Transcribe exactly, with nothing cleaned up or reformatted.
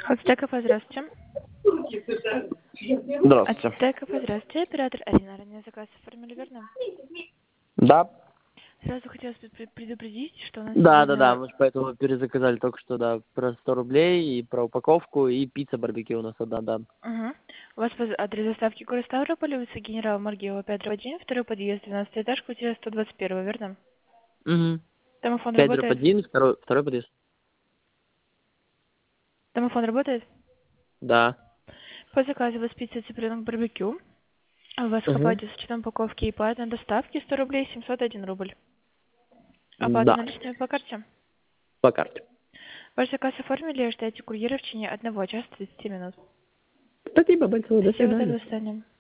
От ТКП, здравствуйте. От Здравствуйте. ТКП, здравствуйте. Оператор Арина. Ранее заказ оформили, верно? Да. Сразу хотелось бы пре- предупредить, что у нас Да, да, да, сегодня... мы же поэтому перезаказали только что, да, про сто рублей, и про упаковку, и пицца барбекю у нас одна, да. Угу. У вас поз- адрес доставки город Ставрополь, улица Генерала Маргиева, пять один, второй подъезд, двенадцатый этаж, квартира сто двадцать один, верно? Угу. Домофон пять дробь работает? один, второй, второй подъезд. Домофон работает? Да. По заказу у вас пицца цыпленок барбекю. У вас к Угу. оплате с учетом упаковки и платной доставки сто рублей, семьсот один рубль. Оплата Да. наличными по карте? По карте. Ваш заказ оформили, ждайте курьера в течение одного часа тридцати минут. Спасибо большое, до Спасибо, до свидания. свидания.